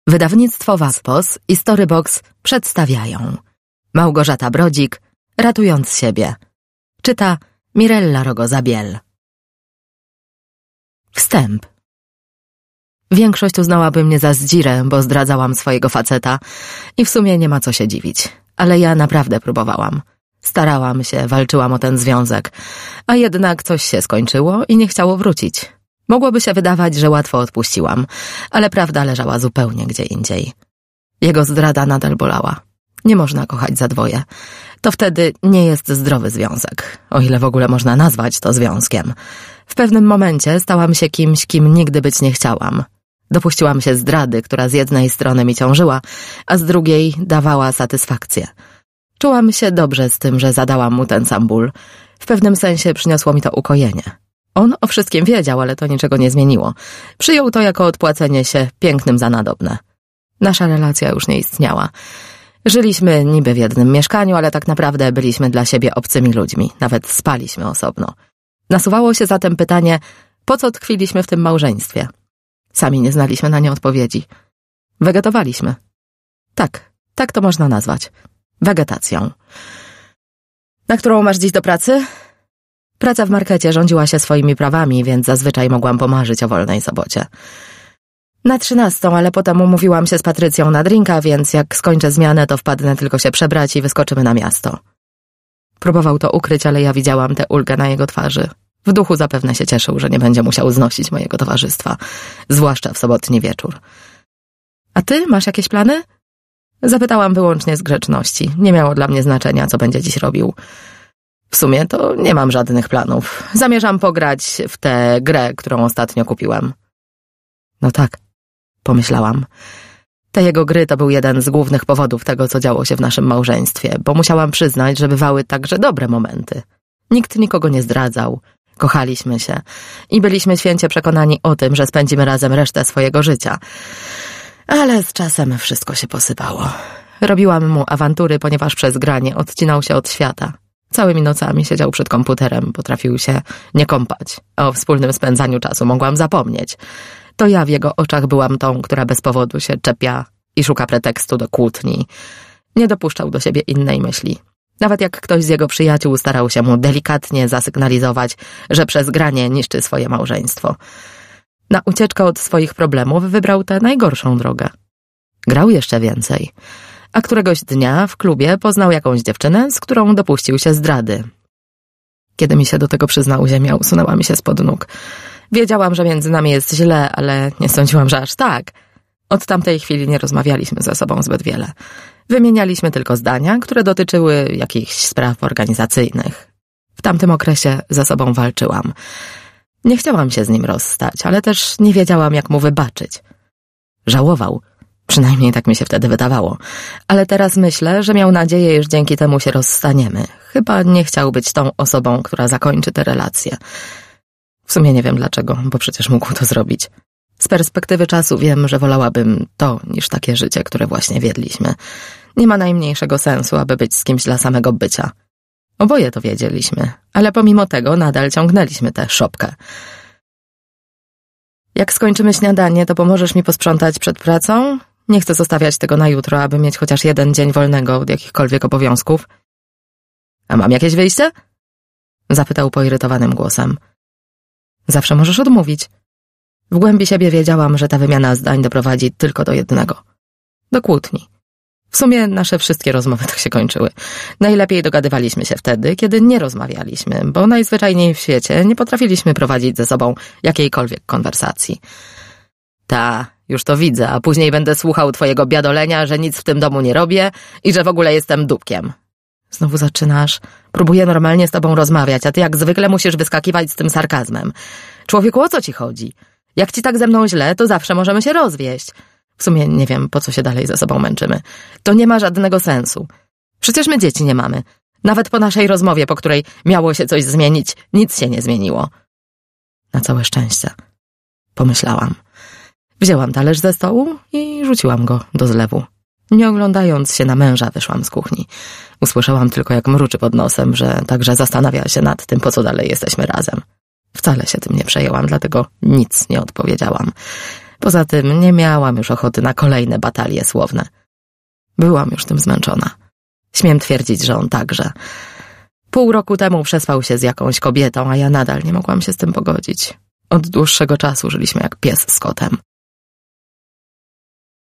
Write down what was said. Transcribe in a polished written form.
Wydawnictwo Waspos i Storybox przedstawiają Małgorzata Brodzik, Ratując siebie. Czyta Mirella Rogoza-Biel. Wstęp. Większość uznałaby mnie za zdzirę, bo zdradzałam swojego faceta i w sumie nie ma co się dziwić. Ale ja naprawdę próbowałam. Starałam się, walczyłam o ten związek, a jednak coś się skończyło i nie chciało wrócić. Mogłoby się wydawać, że łatwo odpuściłam, ale prawda leżała zupełnie gdzie indziej. Jego zdrada nadal bolała. Nie można kochać za dwoje. To wtedy nie jest zdrowy związek, o ile w ogóle można nazwać to związkiem. W pewnym momencie stałam się kimś, kim nigdy być nie chciałam. Dopuściłam się zdrady, która z jednej strony mi ciążyła, a z drugiej dawała satysfakcję. Czułam się dobrze z tym, że zadałam mu ten sam ból. W pewnym sensie przyniosło mi to ukojenie. On o wszystkim wiedział, ale to niczego nie zmieniło. Przyjął to jako odpłacenie się pięknym za nadobne. Nasza relacja już nie istniała. Żyliśmy niby w jednym mieszkaniu, ale tak naprawdę byliśmy dla siebie obcymi ludźmi. Nawet spaliśmy osobno. Nasuwało się zatem pytanie, po co tkwiliśmy w tym małżeństwie? Sami nie znaliśmy na nie odpowiedzi. Wegetowaliśmy. Tak to można nazwać. Wegetacją. Na którą masz dziś do pracy? Praca w markecie rządziła się swoimi prawami, więc zazwyczaj mogłam pomarzyć o wolnej sobocie. Na 13, ale potem umówiłam się z Patrycją na drinka, więc jak skończę zmianę, to wpadnę tylko się przebrać i wyskoczymy na miasto. Próbował to ukryć, ale ja widziałam tę ulgę na jego twarzy. W duchu zapewne się cieszył, że nie będzie musiał znosić mojego towarzystwa, zwłaszcza w sobotni wieczór. A ty masz jakieś plany? Zapytałam wyłącznie z grzeczności. Nie miało dla mnie znaczenia, co będzie dziś robił. W sumie to nie mam żadnych planów. Zamierzam pograć w tę grę, którą ostatnio kupiłem. No tak, pomyślałam. Te jego gry to był jeden z głównych powodów tego, co działo się w naszym małżeństwie, bo musiałam przyznać, że bywały także dobre momenty. Nikt nikogo nie zdradzał, kochaliśmy się i byliśmy święcie przekonani o tym, że spędzimy razem resztę swojego życia. Ale z czasem wszystko się posypało. Robiłam mu awantury, ponieważ przez granie odcinał się od świata. Całymi nocami siedział przed komputerem, potrafił się nie kąpać, a o wspólnym spędzaniu czasu mogłam zapomnieć. To ja w jego oczach byłam tą, która bez powodu się czepia i szuka pretekstu do kłótni. Nie dopuszczał do siebie innej myśli. Nawet jak ktoś z jego przyjaciół starał się mu delikatnie zasygnalizować, że przez granie niszczy swoje małżeństwo. Na ucieczkę od swoich problemów wybrał tę najgorszą drogę. Grał jeszcze więcej. A któregoś dnia w klubie poznał jakąś dziewczynę, z którą dopuścił się zdrady. Kiedy mi się do tego przyznał, ziemia usunęła mi się spod nóg. Wiedziałam, że między nami jest źle, ale nie sądziłam, że aż tak. Od tamtej chwili nie rozmawialiśmy ze sobą zbyt wiele. Wymienialiśmy tylko zdania, które dotyczyły jakichś spraw organizacyjnych. W tamtym okresie ze sobą walczyłam. Nie chciałam się z nim rozstać, ale też nie wiedziałam, jak mu wybaczyć. Żałował. Przynajmniej tak mi się wtedy wydawało. Ale teraz myślę, że miał nadzieję, iż dzięki temu się rozstaniemy. Chyba nie chciał być tą osobą, która zakończy tę relację. W sumie nie wiem dlaczego, bo przecież mógł to zrobić. Z perspektywy czasu wiem, że wolałabym to, niż takie życie, które właśnie wiedliśmy. Nie ma najmniejszego sensu, aby być z kimś dla samego bycia. Oboje to wiedzieliśmy, ale pomimo tego nadal ciągnęliśmy tę szopkę. Jak skończymy śniadanie, to pomożesz mi posprzątać przed pracą? Nie chcę zostawiać tego na jutro, aby mieć chociaż jeden dzień wolnego od jakichkolwiek obowiązków. A mam jakieś wyjście? Zapytał poirytowanym głosem. Zawsze możesz odmówić. W głębi siebie wiedziałam, że ta wymiana zdań doprowadzi tylko do jednego. Do kłótni. W sumie nasze wszystkie rozmowy tak się kończyły. Najlepiej dogadywaliśmy się wtedy, kiedy nie rozmawialiśmy, bo najzwyczajniej w świecie nie potrafiliśmy prowadzić ze sobą jakiejkolwiek konwersacji. Już to widzę, a później będę słuchał twojego biadolenia, że nic w tym domu nie robię i że w ogóle jestem dupkiem. Znowu zaczynasz. Próbuję normalnie z tobą rozmawiać, a ty jak zwykle musisz wyskakiwać z tym sarkazmem. Człowieku, o co ci chodzi? Jak ci tak ze mną źle, to zawsze możemy się rozwieść. W sumie nie wiem, po co się dalej ze sobą męczymy. To nie ma żadnego sensu. Przecież my dzieci nie mamy. Nawet po naszej rozmowie, po której miało się coś zmienić, nic się nie zmieniło. Na całe szczęście. Pomyślałam. Wzięłam talerz ze stołu i rzuciłam go do zlewu. Nie oglądając się na męża, wyszłam z kuchni. Usłyszałam tylko, jak mruczy pod nosem, że także zastanawia się nad tym, po co dalej jesteśmy razem. Wcale się tym nie przejęłam, dlatego nic nie odpowiedziałam. Poza tym nie miałam już ochoty na kolejne batalie słowne. Byłam już tym zmęczona. Śmiem twierdzić, że on także. Pół roku temu przespał się z jakąś kobietą, a ja nadal nie mogłam się z tym pogodzić. Od dłuższego czasu żyliśmy jak pies z kotem.